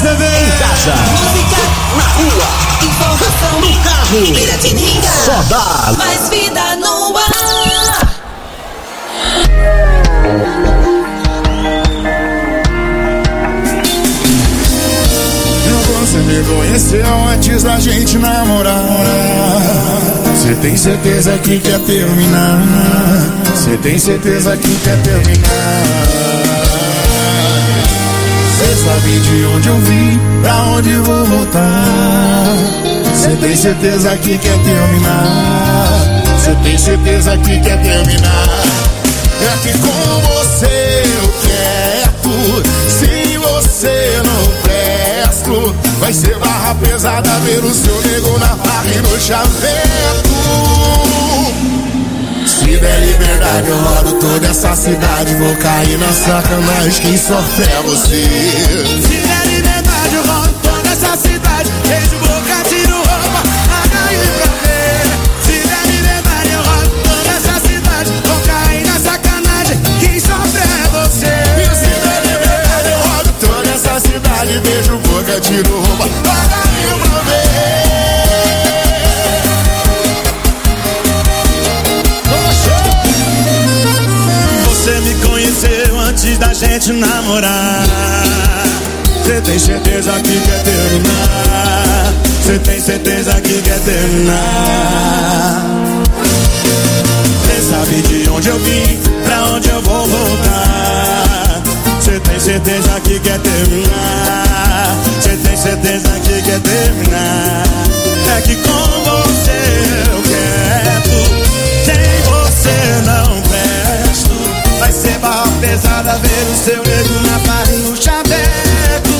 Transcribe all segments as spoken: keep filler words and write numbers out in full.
T V em casa, música na rua, informação no carro, Piratininga. Só dá mais vida no ar. Você me conheceu antes da gente namorar. Você tem certeza que quer terminar? Você tem certeza que quer terminar? Você sabe de onde eu vim, pra onde vou voltar? Você tem certeza que quer terminar? Você tem certeza que quer terminar? É que com você eu quero. Se você não presto, vai ser barra pesada ver o seu nego na barra e no chaveco. Se der liberdade eu rodo toda essa cidade. Vou cair na sacanagem, quem sofre é você. Se der liberdade eu rodo toda essa cidade. Beijo, boca, tiro roupa, H I pra ver. Se der liberdade eu rodo toda essa cidade. Vou cair na sacanagem, quem sofre é você. Se der liberdade eu rodo toda essa cidade. Beijo, boca, tiro roupa, H I pra ver. Você me conheceu antes da gente namorar. Você tem certeza que quer terminar? Você tem certeza que quer terminar? Você sabe de onde eu vim, pra onde eu vou voltar? Você tem certeza que quer terminar? Você tem certeza que quer terminar? É que com você eu quero, sem você não presto. Vai ser barra pesada ver o seu nego na barra e no chaveco.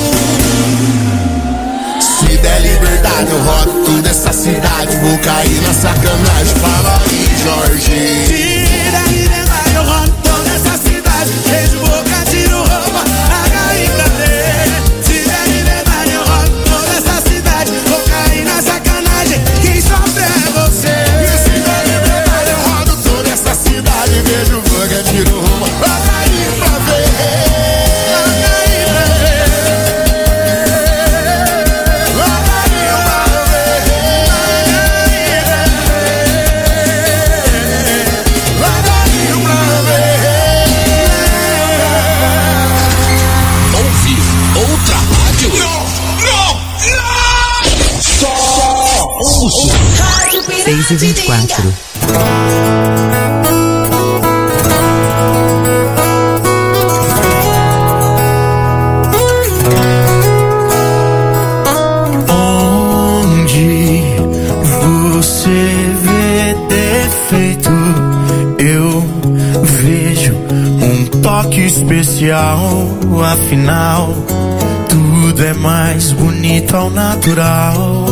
Se der liberdade eu rodo toda essa cidade. Vou cair na sacanagem, fala aí, Jorge. Se der liberdade eu rodo toda essa cidade. Beijo, boca, tiro roupa, H I pra ver. Se der liberdade eu rodo toda essa cidade. Vou cair na sacanagem, quem sofre é você. Se der liberdade eu rodo toda essa cidade. Beijo, boca, tiro roupa, H I pra ver. seis e vinte e quatro. Onde você vê defeito, eu vejo um toque especial. Afinal, tudo é mais bonito ao natural.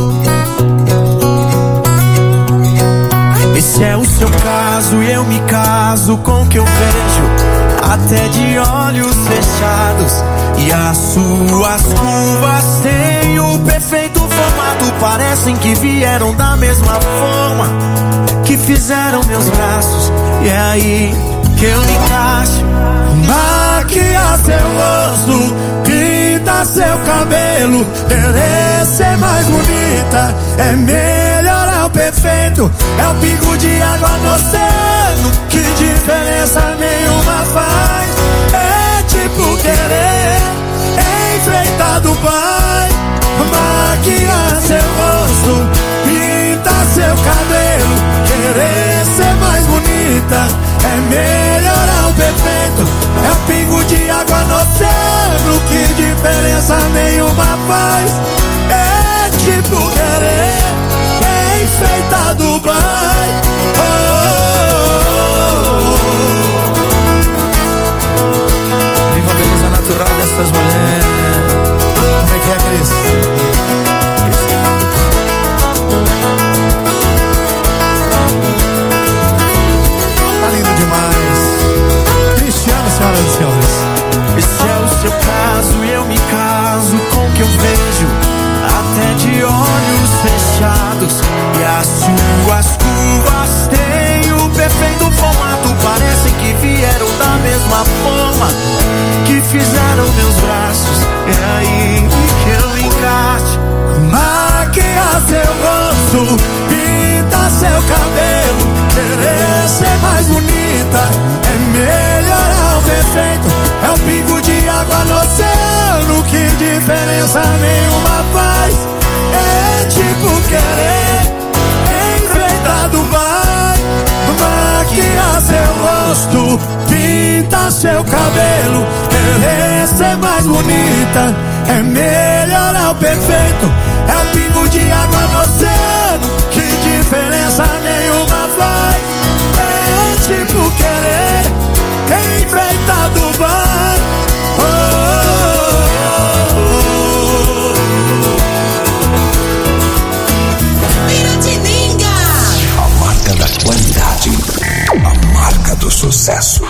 Esse é o seu caso e eu me caso com o que eu vejo, até de olhos fechados. E as suas curvas têm o perfeito formato, parecem que vieram da mesma forma que fizeram meus braços. E é aí que eu me encaixo. Maquia seu rosto, pinta seu cabelo, querer ser mais bonita é melhorar o perfeito. É o pingo de água no oceano, que diferença nenhuma faz. É tipo querer enfeitar Dubai. Maquiar seu rosto, pintar seu cabelo, querer ser mais bonita é melhorar o perfeito. É o pingo de água no oceano, que diferença nenhuma faz. É tipo querer enfeitar Dubai. Oh, oh, oh, oh. Viva a beleza natural dessas mulheres. Como é que é, Cris? Tá lindo demais. Cristiano, senhoras e senhores. Esse é o seu caso e eu me caso com o que eu vejo, até de olhos fechados. E as suas curvas têm o perfeito formato, parecem que vieram da mesma forma que fizeram meus braços. É aí que eu mais bonita. É melhor, é o perfeito. É o pingo de água no oceano. Que diferença nenhuma faz. É tipo querer quem enfeita do bar. Oh, oh, oh. Piratininga. A marca da qualidade, a marca do sucesso.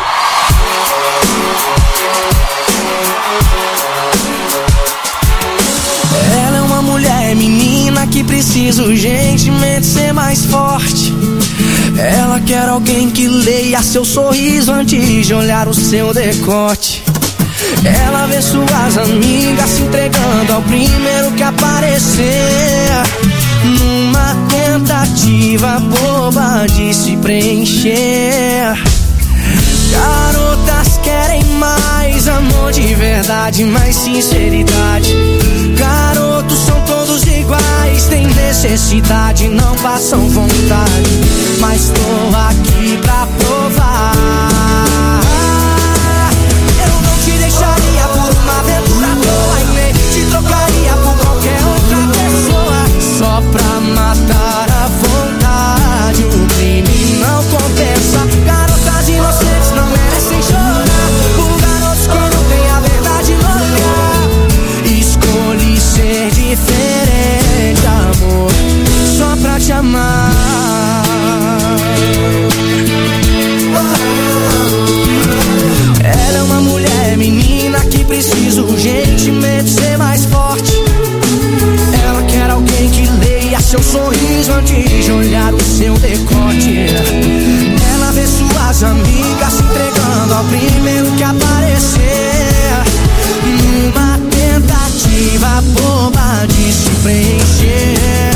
Ela é uma mulher menina que precisa urgentemente ser mais forte. Ela quer alguém que leia seu sorriso antes de olhar o seu decote. Ela vê suas amigas se entregando ao primeiro que aparecer, numa tentativa boba de se preencher. Garotas querem mais amor de verdade, mais sinceridade. Garotos são todos iguais, têm necessidade, não passam vontade. Mas tô aqui pra provar. Eu não te deixaria por uma aventura boa e nem te trocaria por qualquer outra pessoa. Só pra matar a vontade, o crime não compensa. Garotas inocentes não merecem chorar por garotos que não têm a verdade no olhar. Escolhi ser diferente, amor, só pra te amar. Ela é uma mulher menina que precisa urgentemente ser mais forte. Ela quer alguém que leia seu sorriso antes de olhar o seu decote. Ela vê suas amigas se entregando ao primeiro que aparecer, numa tentativa boba de se preencher.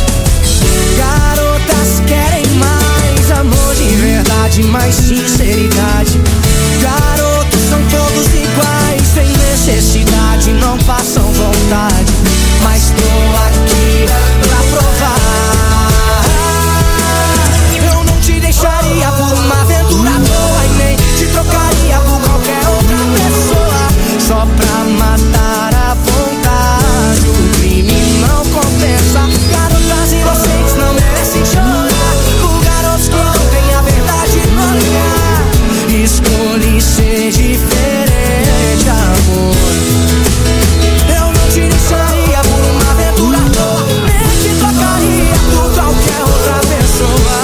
Garotas querem mais amor de verdade, mais sinceridade. Garotos são todos iguais, sem necessidade, não passam vontade. Mas tô aqui pra provar. Eu não te deixaria por uma aventura boa e nem te trocaria por qualquer outra pessoa. Só pra matar a vontade, o crime não compensa. Garotas inocentes não merecem chorar por garotos que não têm a verdade no olhar. Escolhi ser diferente, amor. Eu não te deixaria por uma aventura boa, nem te trocaria por qualquer outra pessoa.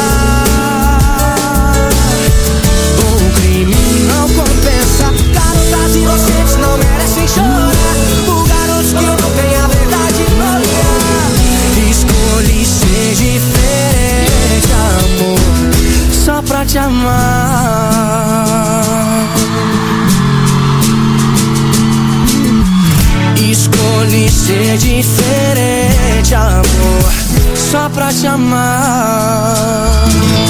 O crime não compensa. Garotas inocentes não merecem chorar por garotos que não têm a verdade no olhar. Escolhi ser diferente, amor, só pra te amar. Escolhi ser diferente, amor, só pra te amar.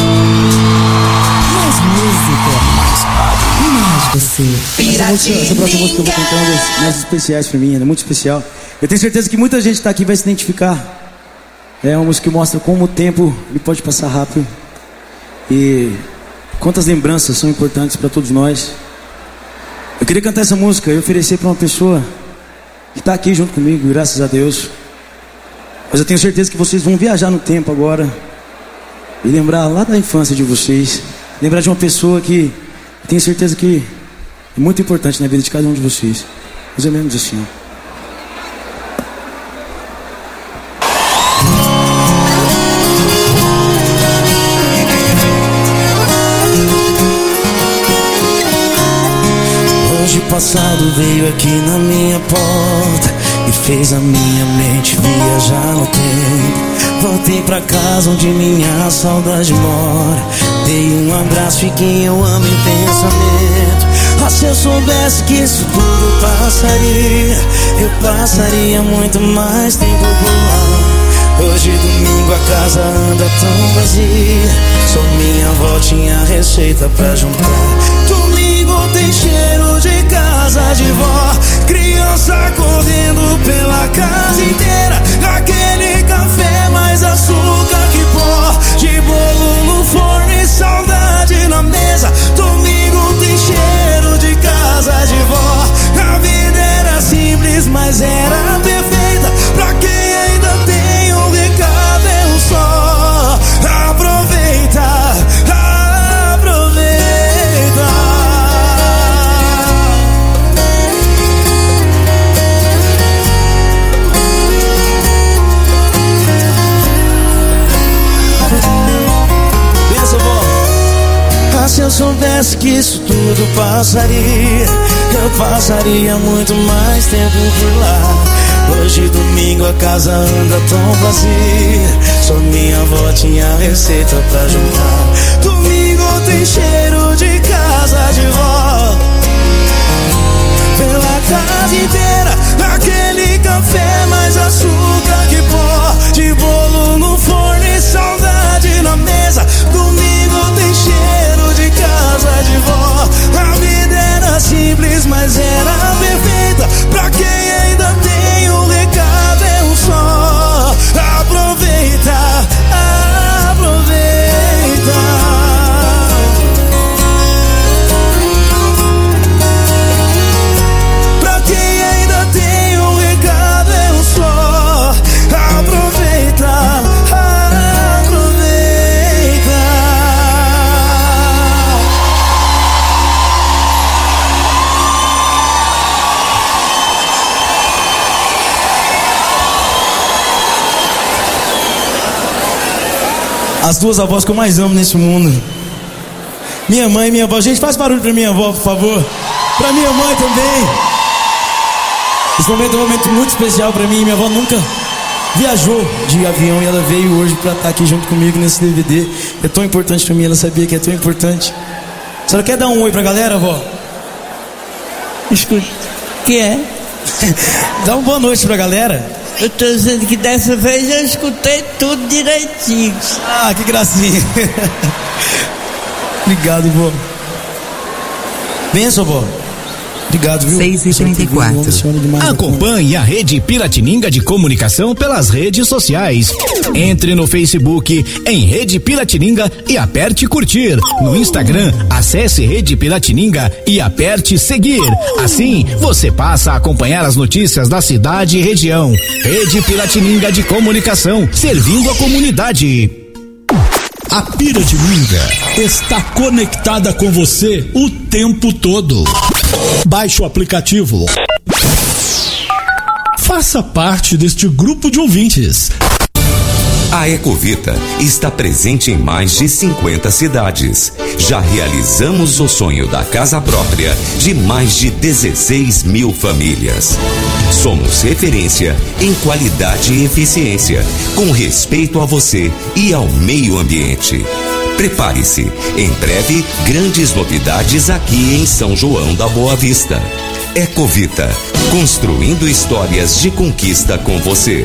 Mais música, mais você. Essa, música, essa próxima música que eu vou cantar é uma das mais especiais pra mim, é muito especial. Eu tenho certeza que muita gente tá aqui vai se identificar. É uma música que mostra como o tempo ele pode passar rápido e quantas lembranças são importantes pra todos nós. Eu queria cantar essa música e oferecer pra uma pessoa que tá aqui junto comigo, graças a Deus. Mas eu tenho certeza que vocês vão viajar no tempo agora e lembrar lá da infância de vocês. Lembrar de uma pessoa que eu tenho certeza que é muito importante na vida de cada um de vocês. Mais ou menos assim, ó. Hoje passado veio aqui na minha porta e fez a minha mente viajar no tempo. Voltei pra casa onde minha saudade mora. Dei um abraço e quem eu amo intensamente. Ah, se eu soubesse que isso tudo passaria, eu passaria muito mais tempo por lá. Hoje domingo a casa anda tão vazia, só minha avó tinha receita pra juntar. Domingo tem cheiro de casa de vó, criança correndo pela casa inteira. Aquele café mais açúcar que pó, de bolo no forno e saudade na mesa. Domingo tem cheiro de casa de vó, a vida era mas era perfeita. Pra quem ainda tem um recado é um só: aproveita, aproveita. Pensa, vó. Ah, se eu soubesse que isso tudo passaria, eu passaria muito mais tempo por lá. Hoje domingo a casa anda tão vazia, só minha avó tinha receita pra juntar. Domingo tem cheiro de casa de vó, pela casa inteira, aquele café mais açúcar que pó, de bolo no forno e saudade na mesa. Domingo tem cheiro de casa de vó. A vida era simples, mas era perfeita. Pra quem ainda tem um recado é um só: aproveita, aproveita. Pra quem ainda tem um recado é um só: aproveita, aproveita. As duas avós que eu mais amo nesse mundo, minha mãe e minha avó. Gente, faz barulho pra minha avó, por favor. Pra minha mãe também. Esse momento é um momento muito especial pra mim. Minha avó nunca viajou de avião e ela veio hoje pra estar aqui junto comigo nesse D V D. É tão importante pra mim, ela sabia que é tão importante. A senhora quer dar um oi pra galera, avó? Escuta, que é? Dá uma boa noite pra galera. Eu tô dizendo que dessa vez eu escutei tudo direitinho. Ah, que gracinha. Obrigado, vó. Benção, vó. Obrigado, viu? seis e trinta e quatro. Acompanhe a Rede Piratininga de Comunicação pelas redes sociais. Entre no Facebook em Rede Piratininga e aperte curtir. No Instagram, acesse Rede Piratininga e aperte seguir. Assim, você passa a acompanhar as notícias da cidade e região. Rede Piratininga de Comunicação, servindo a comunidade. A Piratininga está conectada com você o tempo todo. Baixe o aplicativo. Faça parte deste grupo de ouvintes. A Ecovita está presente em mais de cinquenta cidades. Já realizamos o sonho da casa própria de mais de dezesseis mil famílias. Somos referência em qualidade e eficiência, com respeito a você e ao meio ambiente. Prepare-se, em breve, grandes novidades aqui em São João da Boa Vista. Ecovita, construindo histórias de conquista com você.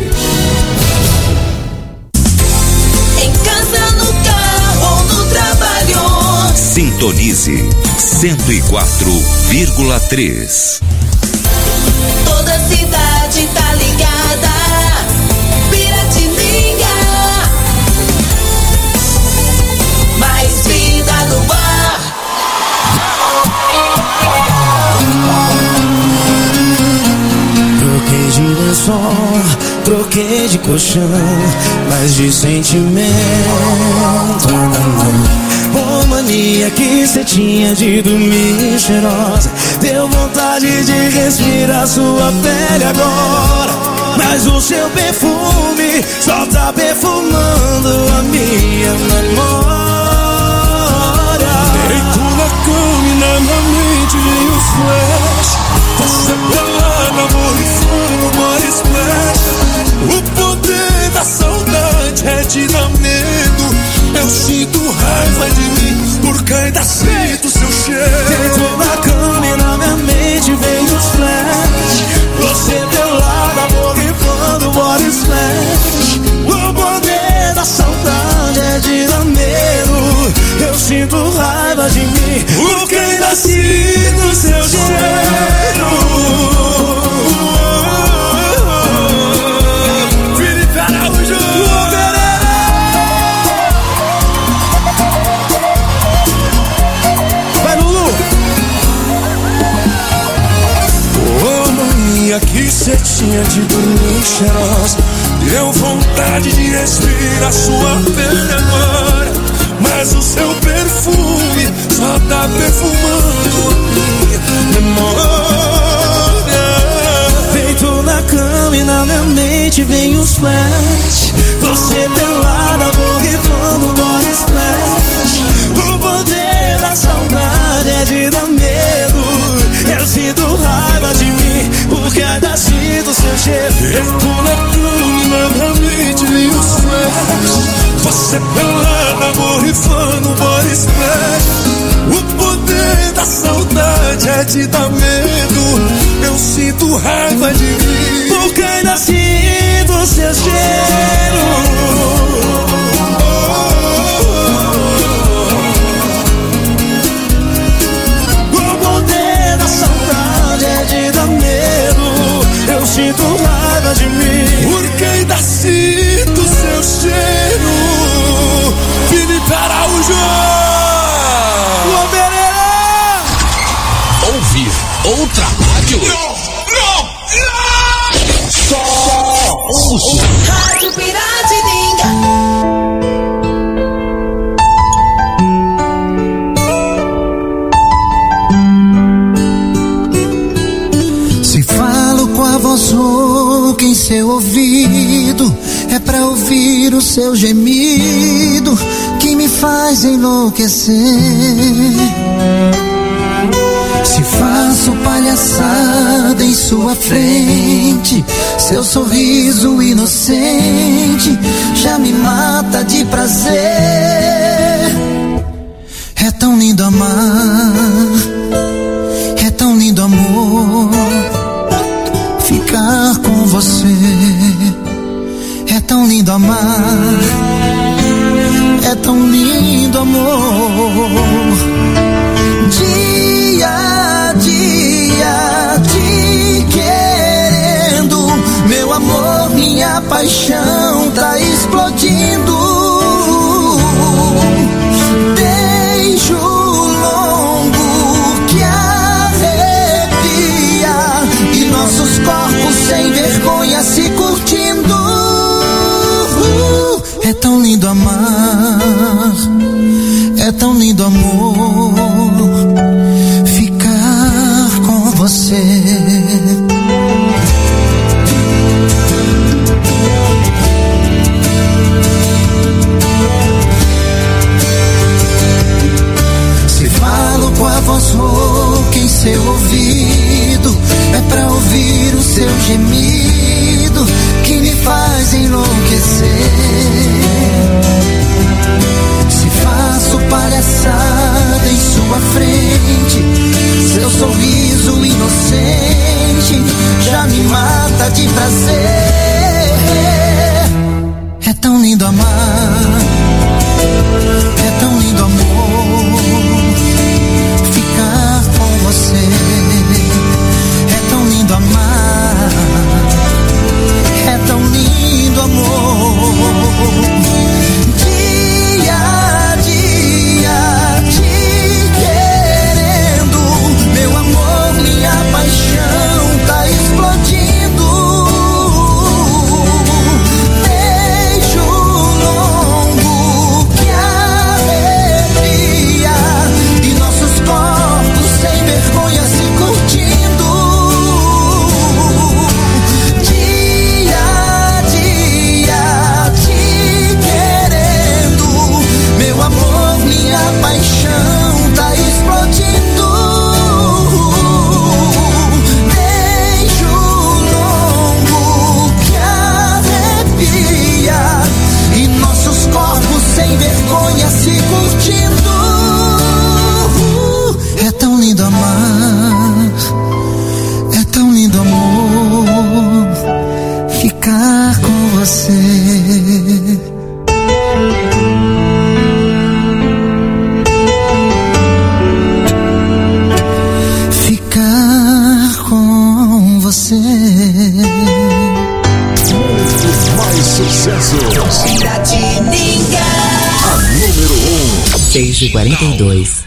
Em casa, no carro ou no trabalho. Sintonize cento e quatro vírgula três. Toda cidade tá ligada. Piratininga. Mais vida no ar. Troquei de lençol, troquei de colchão, mas de sentimento não. Oh, mania que cê tinha de dormir cheirosa, deu vontade de respirar sua pele agora. Mas o seu perfume só tá perfumando a minha memória. Deito na cama e na minha mente vem os flash. Você pelada, amor e fogo, mora splash. O poder da saudade é te dar medo. Eu sinto raiva de mim, porque ainda sinto seu cheiro. Deito na cama e na minha mente vem os flash. Você pelada, borrifando body splash. O poder da saudade é de dar medo. Eu sinto raiva de mim, porque ainda sinto seu cheiro. Felipe Araújo. Vai, Lulu. Oh, mania que Você tinha de dormir cheirosa, deu vontade de respirar sua pele agora. Mas o seu perfume só tá perfumando a minha memória. Deito na cama e na minha mente vem os flash. Você pelada, borrifando body splash. O poder da saudade é de dar medo. Eu sinto raiva de mim, porque ainda sinto seu cheiro. Deito na cama e na minha mente vem os flash. Você pelada, borrifando body splash. O poder da saudade é de dar medo. Eu sinto raiva de mim, porque ainda sinto seu cheiro. O poder da saudade é de dar medo. Eu sinto raiva de mim, porque ainda sinto seu cheiro. Felipe Araújo. Ouvir outra rádio? Não, não, não! Só ouço. Rádio Piratininga. Se falo com a voz rouca em seu ouvido, é pra ouvir o seu gemido que me faz enlouquecer. Se faço palhaçada em sua frente, seu sorriso inocente já me mata de prazer. É tão lindo amar, é tão lindo amor, ficar com você. É tão lindo amar, é tão lindo amor. Dia a dia te querendo, meu amor, minha paixão tá explodindo. Beijo longo que arrepia e nossos corpos sem vergonha se curtindo. É tão lindo amar, é tão lindo amor, ficar com você. Se falo com a voz rouca em seu ouvido, é pra ouvir o seu gemido que me faz enlouquecer. Se faço palhaçada em sua frente, seu sorriso inocente já me mata de prazer. É tão lindo amar, é tão lindo amor, ficar com você. É tão lindo amar, é tão lindo amor. Dia a dia te querendo, meu amor, minha paixão tá explodindo. Beijo longo que arrepia e nossos corpos sem vergonha se curtindo. Dia a dia te querendo, meu amor, minha paixão tá explodindo. Beijo longo que arrepia e nossos corpos sem vergonha se curtindo. É tão lindo amar, é tão lindo amor, ficar com você. Ficar com você. Mais sucessos. Piratininga. A número um. seis e quarenta e dois.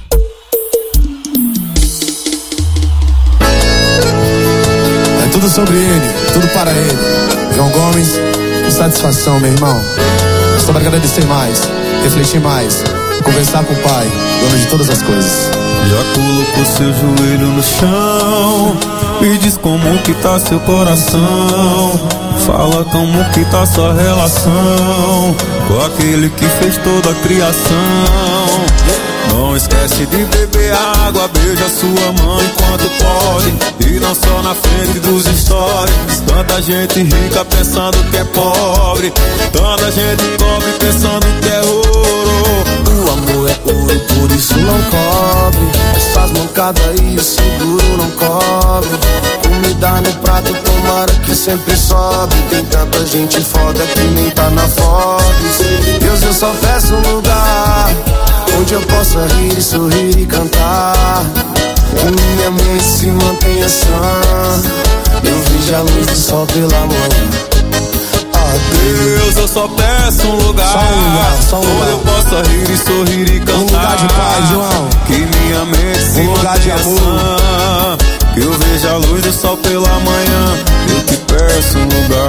sobre ele, tudo para ele. João Gomes, satisfação, meu irmão. Sobre agradecer mais, refletir mais, conversar com o Pai, dono de todas as coisas. Já colocou seu joelho no chão, me diz como que tá seu coração. Fala como que tá sua relação com aquele que fez toda a criação. Não esquece de beber água, beija sua mãe enquanto pode, e não só na frente dos stories. Tanta gente rica pensando que é pobre, tanta gente pobre pensando que é ouro. O amor é ouro, por isso não cobre. Essas mancadas aí o seguro não cobre. Comida no prato, tomara que sempre sobe. Tem tanta gente foda que nem tá na Forbes. Deus, eu só peço um lugar onde eu possa rir e sorrir e cantar, que minha mente se mantenha sã, eu vejo a luz do sol pela manhã. Deus, eu só peço um lugar, só um lugar, só um lugar onde eu possa rir e sorrir e cantar, um lugar de paz, João, que minha mente se um lugar de mantenha amor, sã, que eu veja a luz do sol pela manhã. Eu te peço um lugar.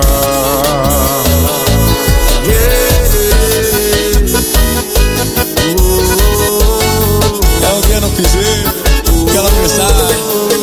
Não quiser, aquela mensagem.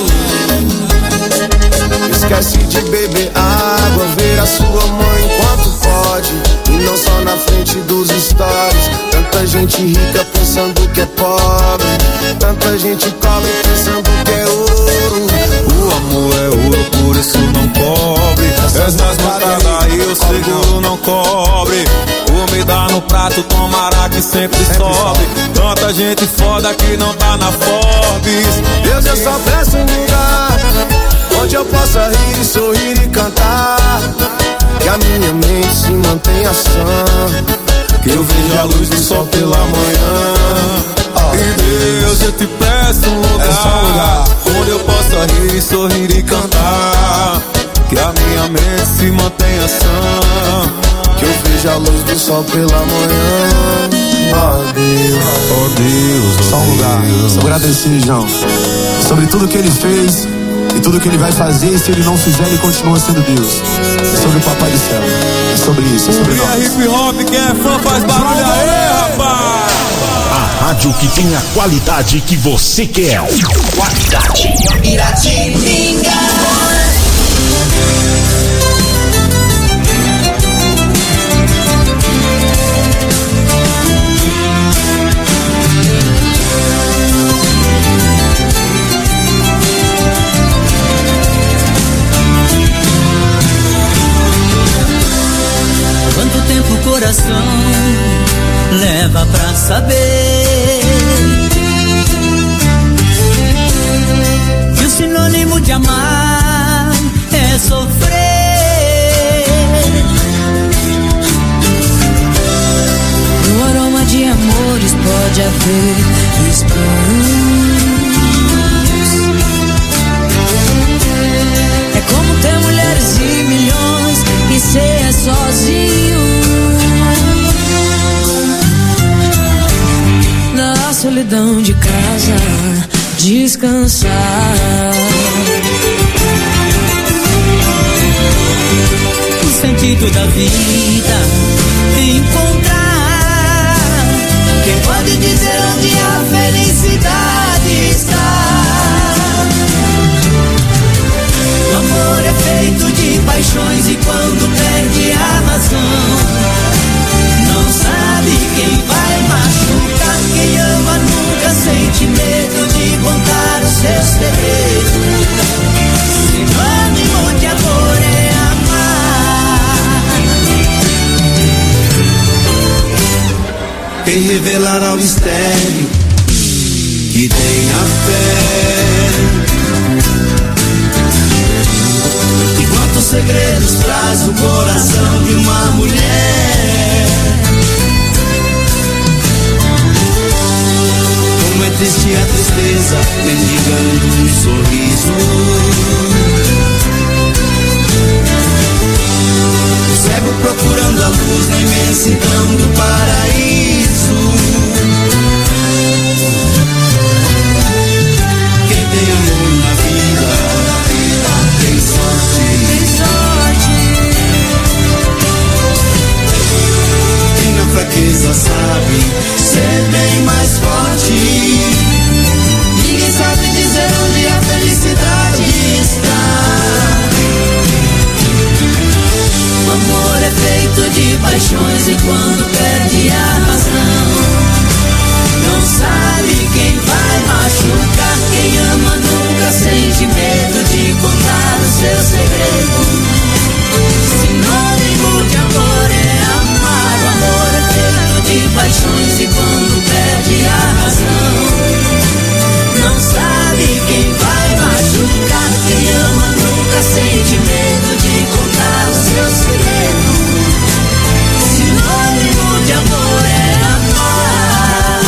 Esquece de beber água, ver a sua mãe enquanto pode, e não só na frente dos stories. Tanta gente rica pensando que é pobre, tanta gente pobre pensando que é ouro. O amor é ouro, por isso não cobre. Essas mancadas aí o seguro não cobre. Comida no prato, tomara que sempre sobe. Tanta gente foda que não tá na Forbes. Deus, eu só peço um lugar onde eu possa rir e sorrir e cantar, que a minha mente se mantenha sã, que eu veja a luz do sol pela manhã. E Deus, eu te peço um lugar, é só um lugar onde eu possa rir e sorrir e cantar, que a minha mente se mantenha sã, que eu veja a luz do sol pela manhã. Oh Deus, oh Deus, oh só um lugar, Deus. Agradecer, João, sobre tudo que ele fez e tudo que ele vai fazer, e se ele não fizer, ele continua sendo Deus. É sobre o Papai do Céu, é sobre isso, é sobre nós. É hip hop, quem é fã faz barulho aí, rapaz! A rádio que tem a qualidade que você quer. Qualidade. Piratininga. Quanto tempo o coração leva pra saber que o sinônimo de amar é sofrer? No aroma de amores pode haver espinhos. É como ter mulheres e milhões e ser sozinho na solidão de casa, descansar. O sentido da vida encontrar quem pode dizer onde a felicidade está. O amor é feito de paixões e quando perde a razão, não sabe quem vai machucar. Quem ama nunca sente medo de contar os seus segredos. Sinônimo de amor é amar. Quem revelará o mistério que tem a fé? Quantos segredos traz o coração de uma mulher? Como é triste a tristeza, mendigando um sorriso. O cego procurando a luz na imensidão do paraíso. Quem tem amor na vida tem sorte. paixões e quando perde a razão. Não sabe quem vai machucar, quem ama nunca sente medo de contar o seu segredo. Sinônimo de amor é amar, o amor é feito de paixões e quando perde a razão. Não sabe quem vai machucar, quem ama nunca sente medo de contar o seu segredo. Sinônimo de amor é amar.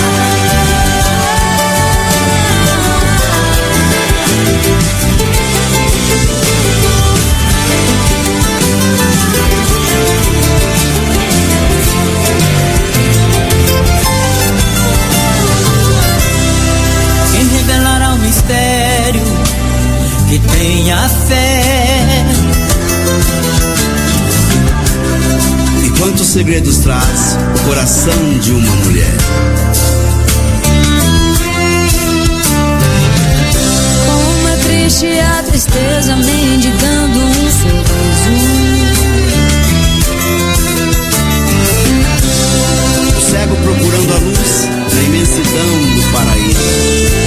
Quem revelará o mistério que tenha fé? E quantos segredos traz o coração de uma mulher? Como é triste a tristeza mendigando um sorriso. O cego procurando a luz na imensidão do paraíso.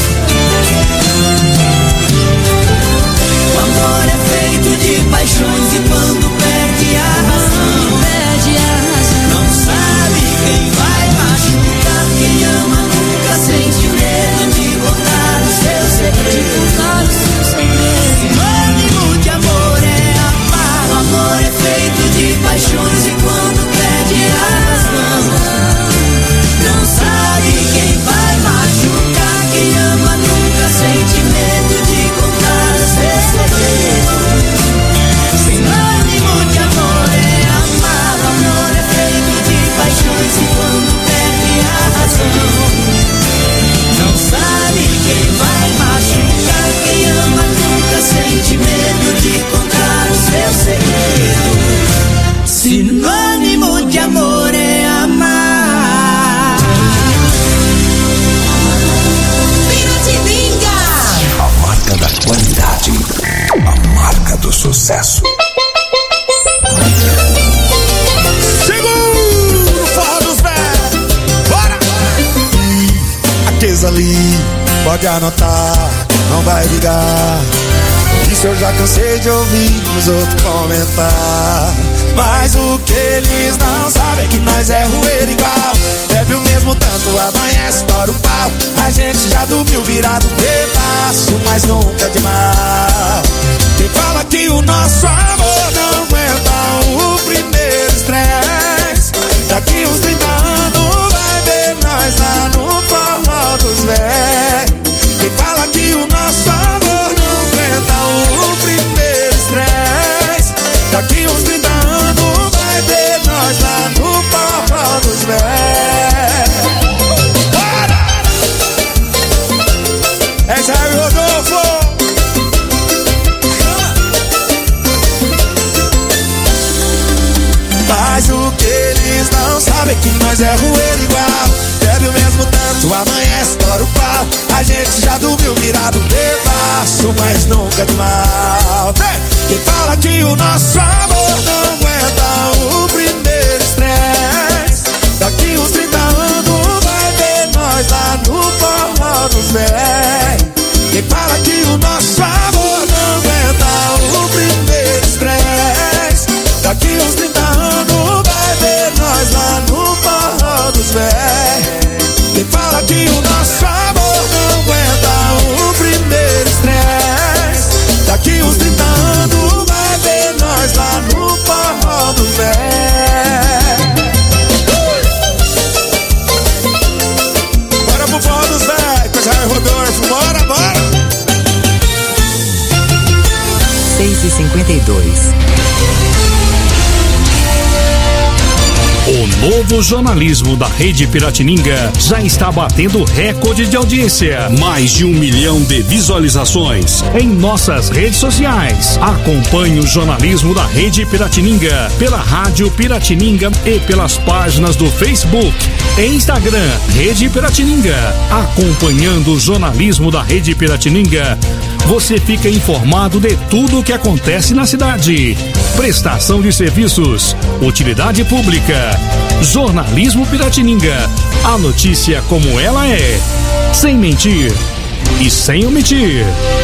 O amor é feito de paixões e quando perde a razão, perde a razão. Não sabe quem vai machucar, quem ama nunca sente medo de contar o seu segredo. Sinônimo de amor é amar, o amor é feito de paixões e quando perde a razão. Não sabe quem vai machucar, quem ama nunca sente medo de contar o seu segredo. Sinônimo de amor é amar, o amor é feito de paixões e quando perde a razão. Não sabe quem vai machucar, quem ama nunca sente medo de contar o seu segredo. Sinônimo de amor é amar. Piratininga! A marca da qualidade, a marca do sucesso. Seguro, forró dos velhos. Bora! Aqueles ali, pode anotar, não vai ligar. Isso eu já cansei de ouvir os outros comentar. Mas o que eles não sabem é que nós é rueiro igual. Bebe o mesmo tanto, amanhece, estoura o pau. A gente já dormiu virado pedaço, mas nunca de mal. Quem fala que o nosso amor não aguenta o primeiro estresse, daqui uns trinta anos vai ver nós lá no forró dos velhos. Quem fala que o nosso amor não aguenta o primeiro estresse, daqui uns trinta anos vai ver nós lá no forró dos velhos. Bora! É Jair Rodolfo. Mas o que eles não sabem é que nós é rueiro igual. Bebe o mesmo tanto, amanhece, estoura o pau. A gente já dormiu virado debaixo, mas nunca de mal. Quem fala que o nosso amor não aguenta o primeiro estresse, daqui uns trinta anos vai ver nós lá no forró dos velhos. Quem fala que o nosso amor não aguenta o primeiro estresse, daqui uns trinta anos vai ver nós lá no forró dos velhos. Quem fala que o nosso amor não aguenta o primeiro estresse, daqui uns trinta anos vai ver nós lá no forró dos velhos. Bora pro forró dos velhos, com Jair Rodolfo, bora, bora! seis e cinquenta e dois. O novo jornalismo da Rede Piratininga já está batendo recorde de audiência. Mais de um milhão de visualizações em nossas redes sociais. Acompanhe o jornalismo da Rede Piratininga pela Rádio Piratininga e pelas páginas do Facebook e Instagram Rede Piratininga. Acompanhando o jornalismo da Rede Piratininga, você fica informado de tudo o que acontece na cidade. prestação de serviços, utilidade pública, jornalismo Piratininga, a notícia como ela é, sem mentir e sem omitir.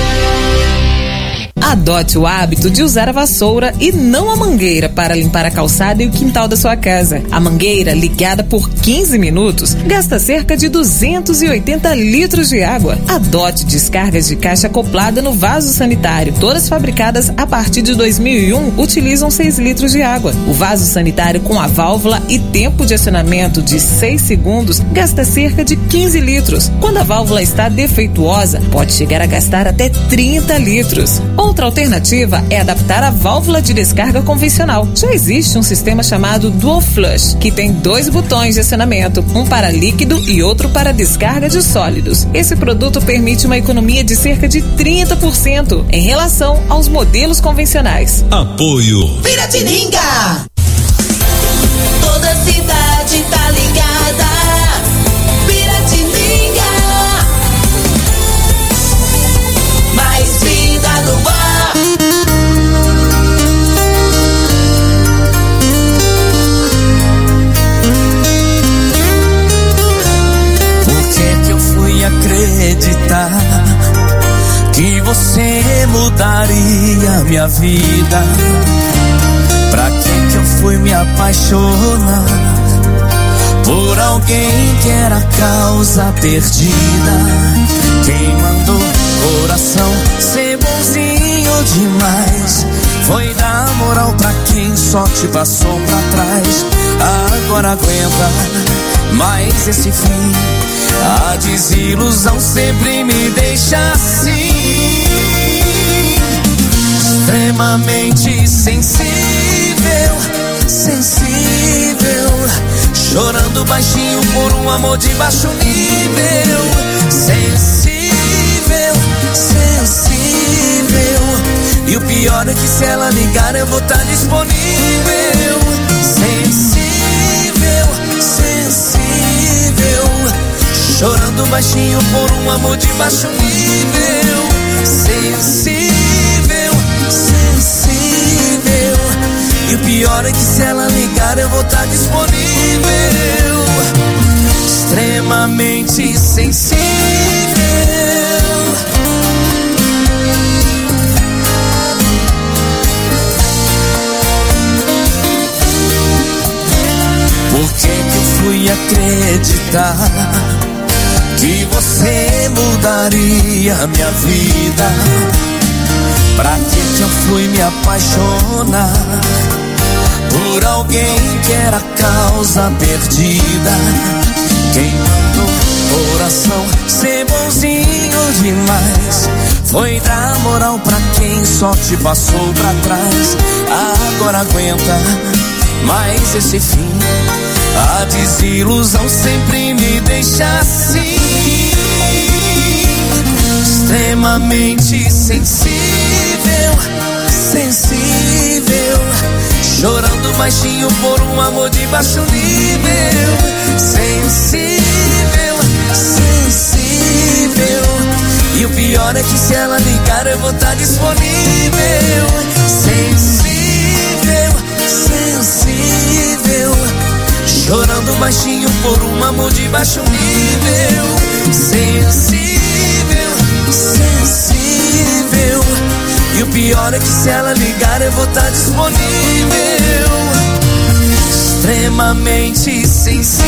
Adote o hábito de usar a vassoura e não a mangueira para limpar a calçada e o quintal da sua casa. A mangueira, ligada por quinze minutos, gasta cerca de duzentos e oitenta litros de água. Adote descargas de caixa acoplada no vaso sanitário. Todas fabricadas a partir de dois mil e um utilizam seis litros de água. O vaso sanitário com a válvula e tempo de acionamento de seis segundos gasta cerca de quinze litros. Quando a válvula está defeituosa, pode chegar a gastar até trinta litros. Outra alternativa é adaptar a válvula de descarga convencional. Já existe um sistema chamado Dual Flush, que tem dois botões de acionamento, um para líquido e outro para descarga de sólidos. Esse produto permite uma economia de cerca de trinta por cento em relação aos modelos convencionais. Apoio Piratininga. Toda cidade tá ligada. Piratininga. Mais vida no ar. Acreditar que você mudaria minha vida. Pra que que eu fui me apaixonar por alguém que era causa perdida? Quem mandou coração ser bonzinho demais foi dar moral pra quem só te passou pra trás. Agora aguenta mais esse fim. A desilusão sempre me deixa assim, extremamente sensível, sensível, chorando baixinho por um amor de baixo nível. Sensível, sensível, e o pior é que se ela ligar eu vou estar disponível. Sensível, sensível, chorando baixinho por um amor de baixo nível. Sensível, sensível, e o pior é que se ela ligar eu vou estar disponível. Extremamente sensível. Por que que eu fui acreditar que você mudaria minha vida? Pra que que eu fui me apaixonar por alguém que era causa perdida? Quem mandou coração ser bonzinho demais foi dar moral pra quem só te passou pra trás. Agora aguenta mais esse fim. A desilusão sempre me deixa assim, extremamente sensível, sensível, chorando baixinho por um amor de baixo nível. Sensível, sensível, e o pior é que se ela ligar eu vou estar disponível. Sensível, sensível, chorando baixinho por um amor de baixo nível. Sensível, sensível, e o pior é que se ela ligar eu vou estar disponível. Extremamente sensível.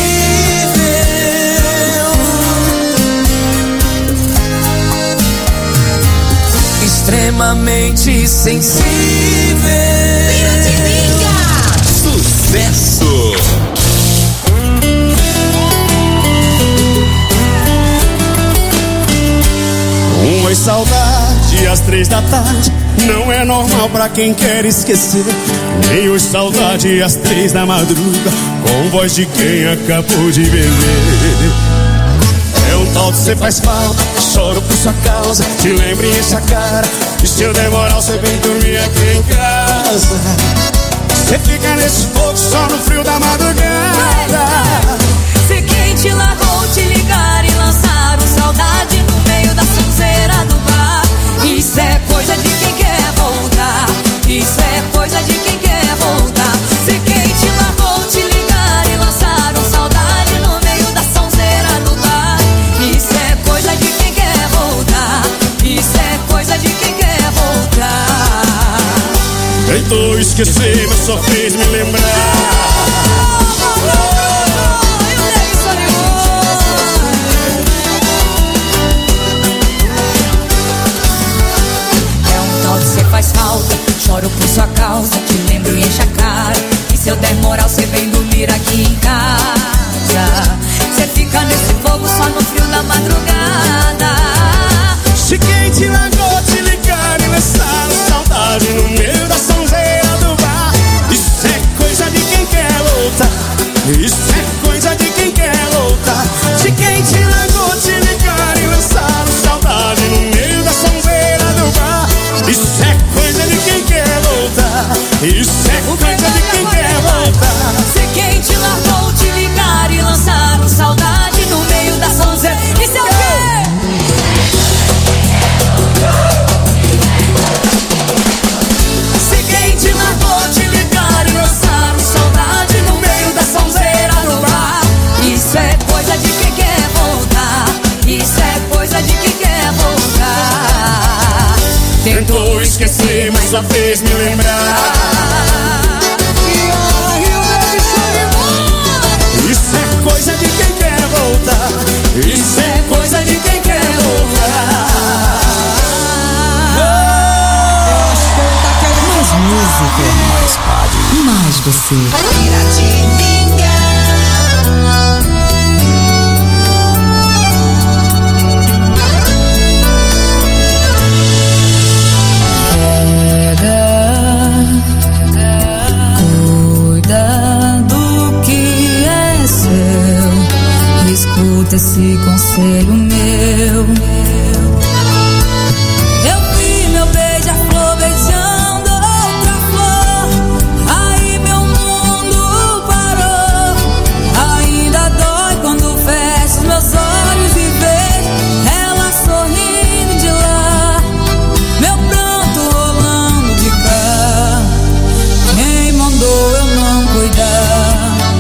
Extremamente sensível. Sucesso. Oi, saudade, às três da tarde não é normal pra quem quer esquecer. Nem oi, saudade, às três da madruga, com voz de quem acabou de beber. É um tal de cê faz falta, choro por sua causa, te lembro e enche a cara, e se eu demorar você vem dormir aqui em casa. Cê fica nesse fogo só no frio da madrugada. Se quem te largou te ligar e lançar um saudade no meio da sonzeira do bar, isso é coisa de quem quer voltar. Isso é coisa de quem quer esquecer, mas só fez me lembrar. Você faz falta, choro por sua causa, te lembro e enche a cara. E se eu der moral, você vem dormir aqui em casa. Você fica nesse fogo só no frio da madrugada. Se quem te largou, te ligar e lançar saudade no meio da sonzeira do bar. Isso é coisa de quem quer lutar. Isso é coisa de quem quer lutar. Se quem te largou, te ligar e lançar saudade no meio da sonzeira do bar. Isso é coisa de quem quer voltar. Isso é coisa de quem quer voltar. Se quem te largou, te ligar e lançar um saudade no meio da sonzeira. Isso é o quê? Se quem te largou, te ligar e lançar um saudade no meio da sonzeira do bar. Isso é coisa de quem quer voltar. Isso é coisa de quem quer voltar. Tentou esquecer, mas só fez me lembrar. Isso é coisa de quem quer voltar. Isso é coisa de quem quer voltar. Mais música, mais rádio, mais você. Piratininga. Escuta esse conselho meu. Eu vi meu beija-flor beijando outra flor. Aí meu mundo parou. Ainda dói quando fecho meus olhos e vejo ela sorrindo de lá. Meu pranto rolando de cá. Quem mandou eu não cuidar?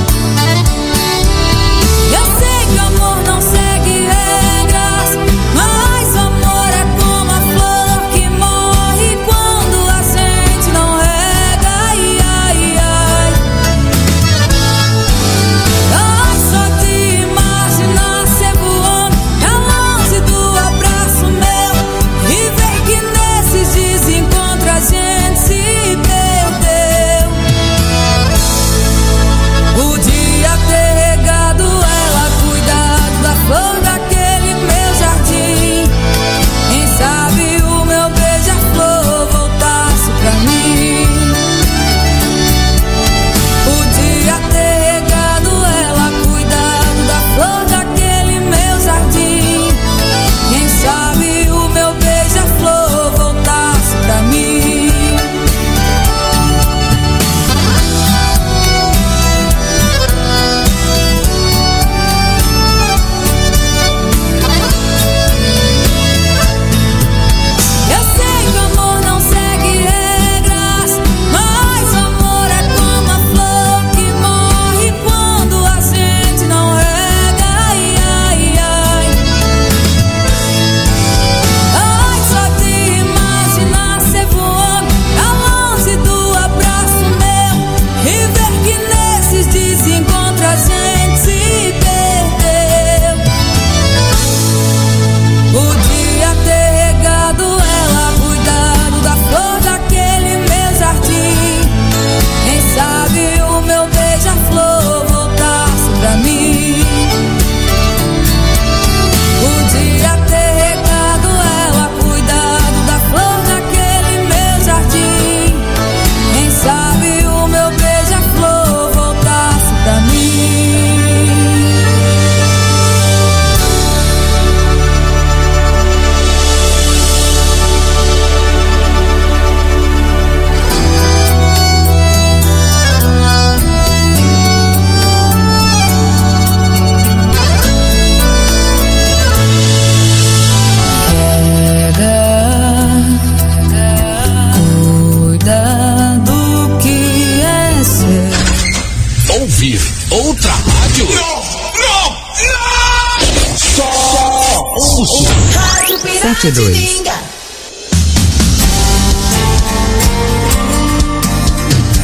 sete dois.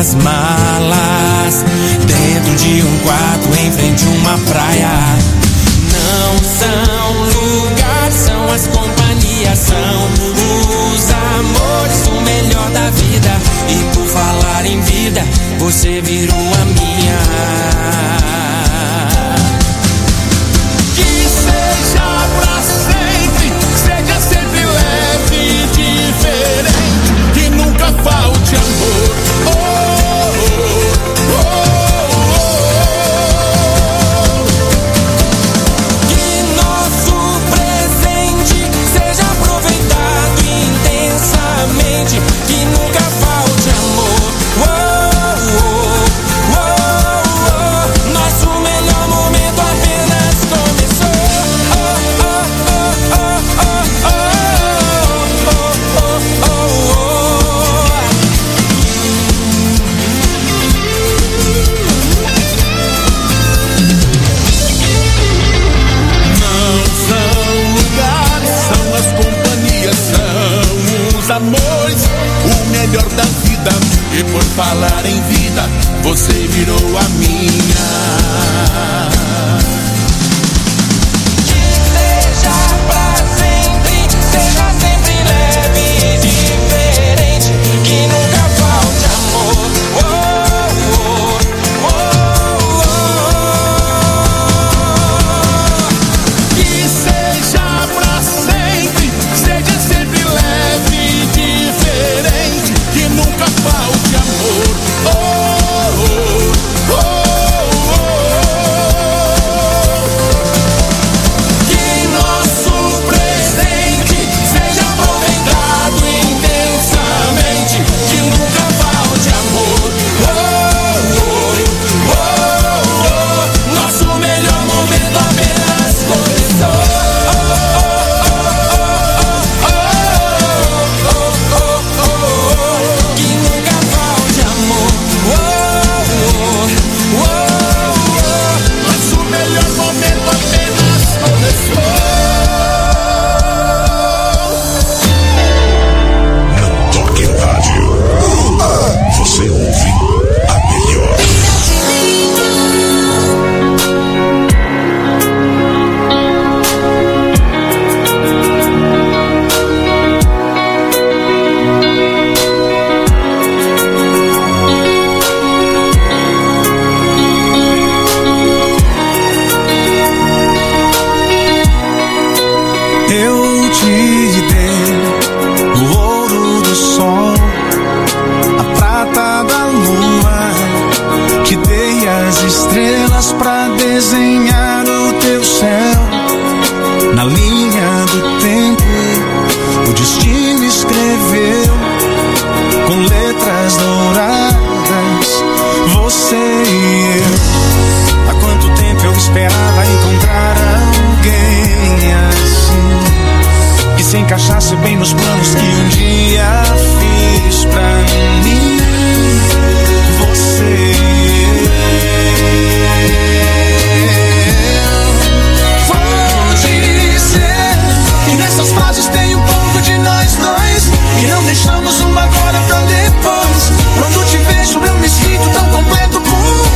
suas malas dentro de um quarto em frente a uma praia. Não são lugares, são as companhias, são os amores, o melhor da vida. E por falar em vida, você virou a minha. Que seja pra sempre, seja sempre leve e diferente, que nunca falte amor. Oh, oh, oh, oh. Que nosso presente seja aproveitado intensamente, que nunca falte amor. Oh, oh, oh, oh. Nosso melhor momento apenas começou. Oh, oh, oh, oh, oh, oh, oh, oh, oh, oh. Não são lugares, são as companhias, são os amores, o melhor da vida. E por falar em vida, você virou a minha. Seja pra sempre, seja sempre leve e diferente, que nunca falte amor. Oh, oh, oh, oh. Que seja pra sempre, seja sempre leve e diferente, que nunca falte amor. Oh, oh, oh, oh, oh. Que nosso presente seja aproveitado intensamente, que nunca falte amor. Oh, oh, oh, oh. Nosso melhor momento apenas começou. Oh, oh, oh, oh, oh, oh, oh, oh. Que nunca falte amor. Oh, oh, oh, oh. Nosso melhor momento apenas começou. Não toque no rádio. Você ouve a melhor. Eu te dei o ouro do sol, a prata da lua, te dei as estrelas pra desenhar o teu céu. Na linha do tempo, o destino escreveu com letras douradas, você e eu. Há quanto tempo eu esperava encontrar alguém assim, que se encaixasse bem nos planos que um dia fiz pra mim. Você vou dizer que nessas frases tem um pouco de nós dois, e não deixamos uma agora pra depois. Quando te vejo eu me sinto tão completo por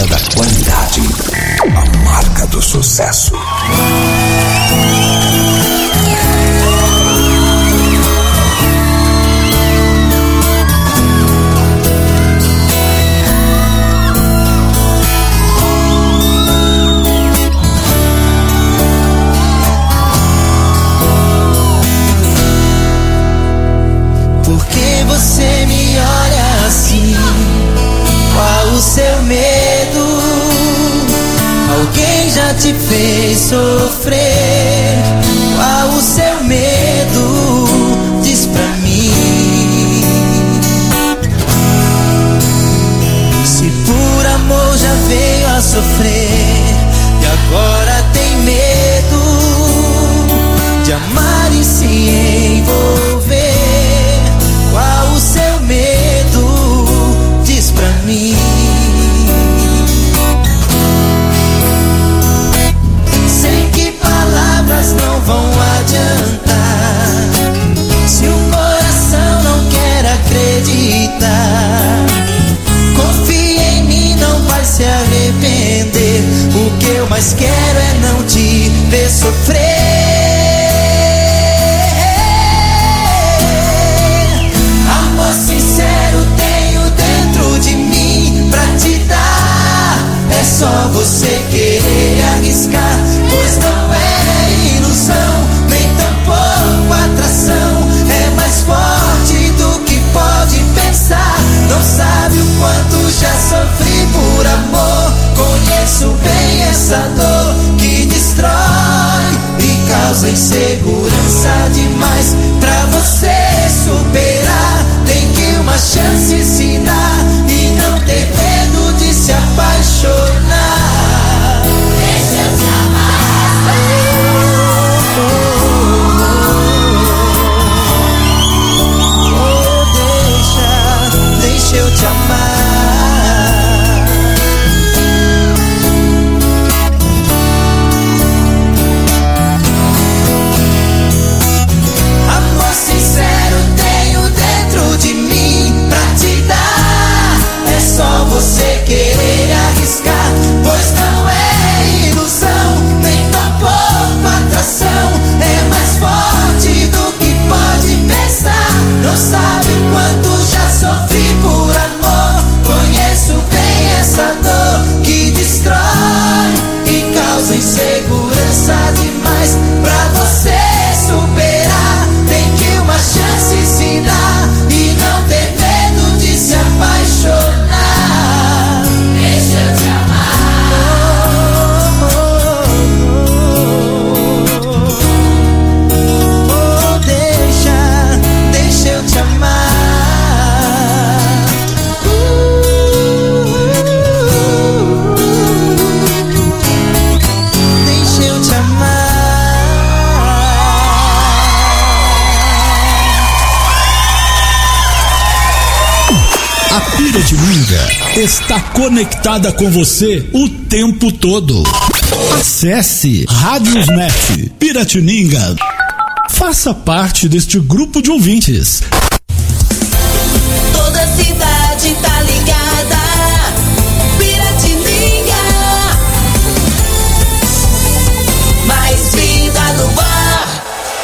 da qualidade. A marca do sucesso. Por que você me olha assim? Qual o seu medo? Alguém já te fez sofrer? Qual o seu medo? Diz pra mim. Se por amor já veio a sofrer e agora tem medo de amar e se envolver, qual o seu medo? Diz pra mim. Sei que palavras não vão adiantar se o coração não quer acreditar. Confia em mim, não vai se arrepender. O que eu mais quero é não te ver sofrer. Sincero tenho dentro de mim pra te dar. É só você querer arriscar, pois não é ilusão, nem tampouco atração. É mais forte do que pode pensar. Não sabe o quanto já sofri por amor. Conheço bem essa dor que destrói e causa insegurança demais. Pra você superar, tem que uma chance se dar e não ter medo de se apaixonar. Deixa eu te amar. Oh, deixa, deixa eu te amar. Amor sincero tenho dentro de mim pra te dar. É só você querer arriscar, pois não é ilusão, nem tampouco atração. É mais forte do que pode pensar. Não sabe quanto já sofri por amor. Conheço bem essa dor que destrói e causa insegurança demais. Pra você superar, tem que uma chance se dar e não ter medo de se apaixonar. Deixa eu te amar. Oh, oh, oh, deixa, deixa eu te amar. Deixa eu te amar. A Piratininga está conectada com você o tempo todo. Acesse Radiosnet Piratininga. Faça parte deste grupo de ouvintes. Toda a cidade tá ligada. Piratininga. Mais vida no ar.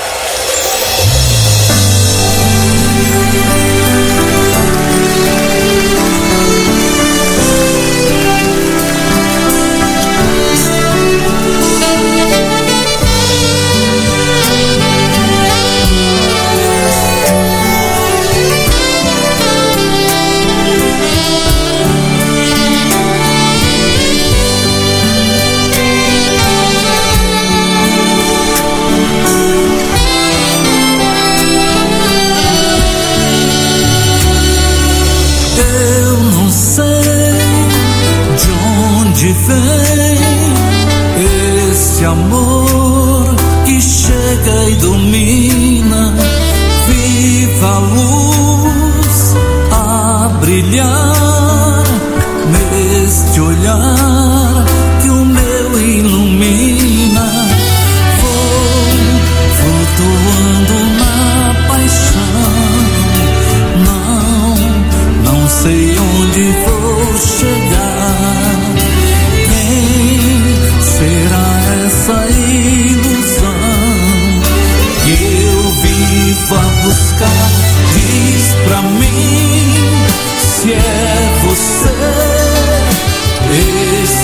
vem esse amor que chega e domina. Viva a luz a brilhar neste olhar que o meu ilumina. Vou flutuando na paixão, não, não sei onde vou chegar.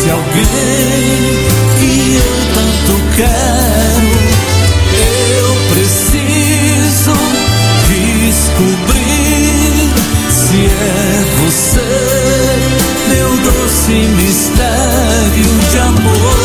esse alguém que eu tanto quero. Eu preciso descobrir se é você, meu doce mistério de amor.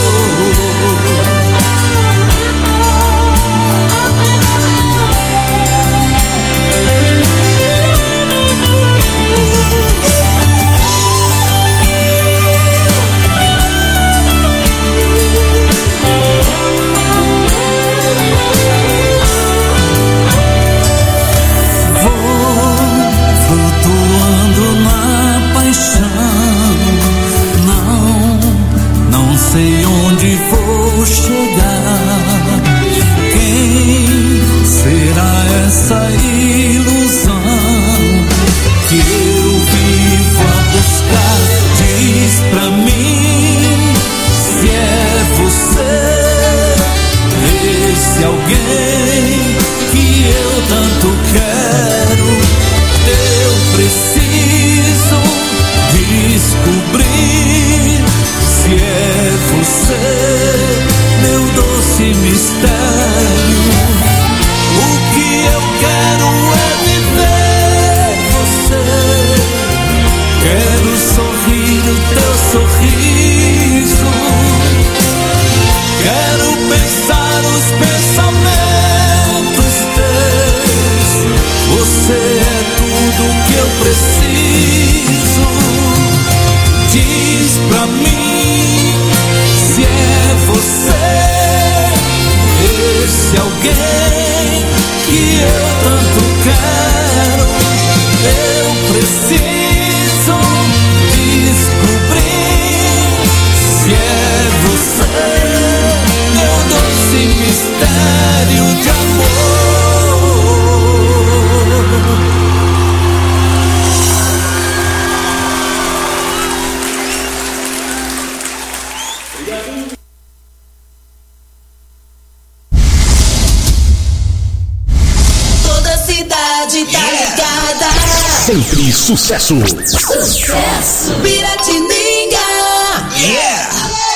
Sei onde vou chegar. Quem será essa ilusão que eu vivo a buscar? Diz pra mim se é você, esse alguém que eu tanto quero. Eu preciso descobrir se é você, meu doce mistério. O que eu quero é viver você. Quero sorrir no teu sorriso. Quero pensar os pensamentos teus. Você é tudo que eu preciso. Diz pra mim se é você, esse alguém que eu tanto quero. Eu preciso descobrir se é você, meu doce mistério de amor. Sempre sucesso. Sucesso. Piratininga. Yeah.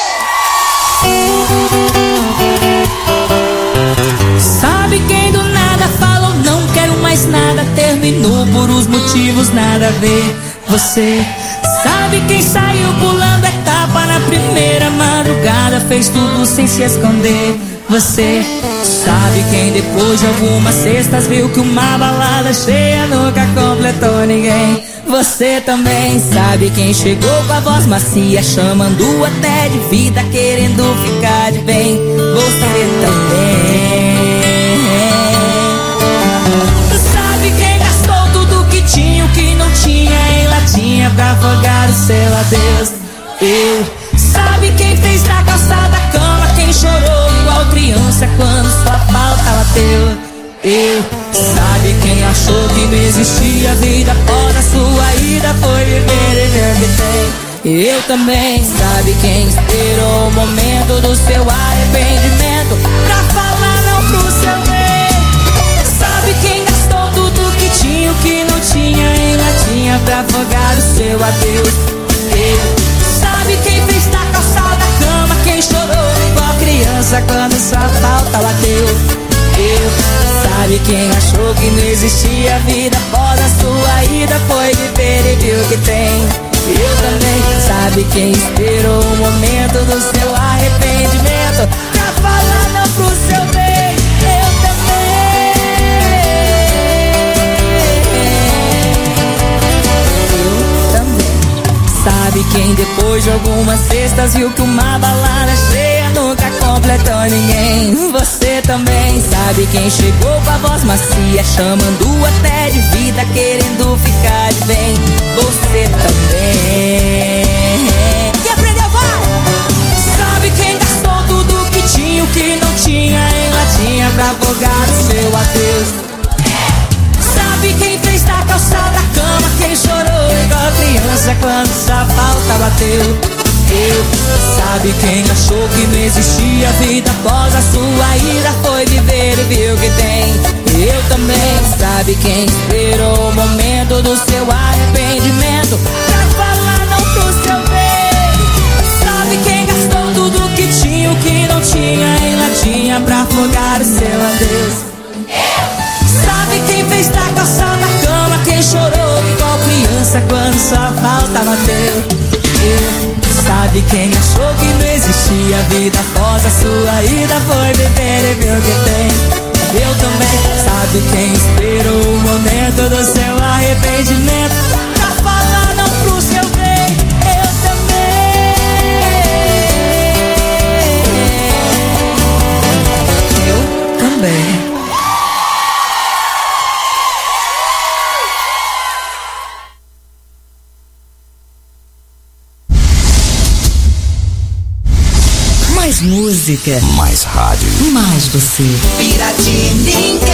Sabe quem do nada falou não quero mais nada, terminou por os motivos nada a ver. Você sabe quem saiu pulando etapa na primeira madrugada, fez tudo sem se esconder. Você sabe quem depois de algumas cestas viu que uma balada cheia nunca completou ninguém. Você também sabe quem chegou com a voz macia, chamando até de vida, querendo ficar de bem. Você também sabe quem gastou tudo que tinha, o que não tinha em latinha pra afogar o seu adeus. Eu sabe quem fez da calçada a cama, quem chorou igual criança quando sua falta bateu. Eu sabe quem achou que não existia vida após a sua ida, foi viver e ver o que tem. Eu também sabe quem esperou o momento do seu arrependimento pra falar não pro seu bem. Sabe quem gastou tudo que tinha, o que não tinha em latinha pra afogar o seu adeus. Eu sabe quem fez da calçada a cama, quem chorou igual criança quando sua falta bateu. Eu sabe quem achou que não existia vida após a sua ida, foi viver e viu que tem. Eu também sabe quem esperou o momento do seu arrependimento pra falar não pro seu bem. Eu também. Eu também. Sabe quem depois de algumas cestas viu que uma balada cheia nunca completou ninguém. Você também sabe quem chegou com a voz macia, chamando até de vida, querendo ficar de bem. Você também. E aprendeu, vai! Sabe quem gastou tudo que tinha, o que não tinha em latinha pra afogar o seu adeus. Sabe quem fez da calçada a cama, quem chorou igual criança quando sua falta bateu. Eu sabe quem achou que não existia vida após a sua ida, foi viver e viu que tem. Eu também sabe quem esperou o momento do seu arrependimento pra falar não pro seu bem. tava teu. Eu, sabe quem achou que não existia vida após a sua ida? Foi beber e viu que tem. Eu também, sabe quem esperou o momento do seu arrependimento pra falar não pro seu bem? Eu também. Eu também. Mais música. Mais rádio. Mais você. Piratininga.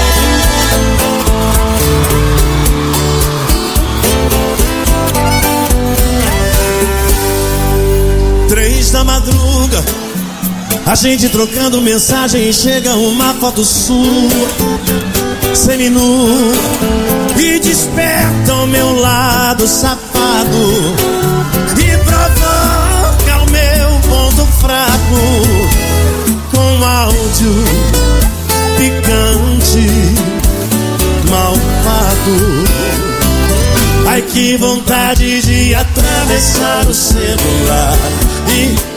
Três da madruga, a gente trocando mensagem e chega uma foto sua, seminua, e desperta o meu lado safado e provoca o meu ponto fraco com áudio picante, malvado. Ai, que vontade de atravessar o celular e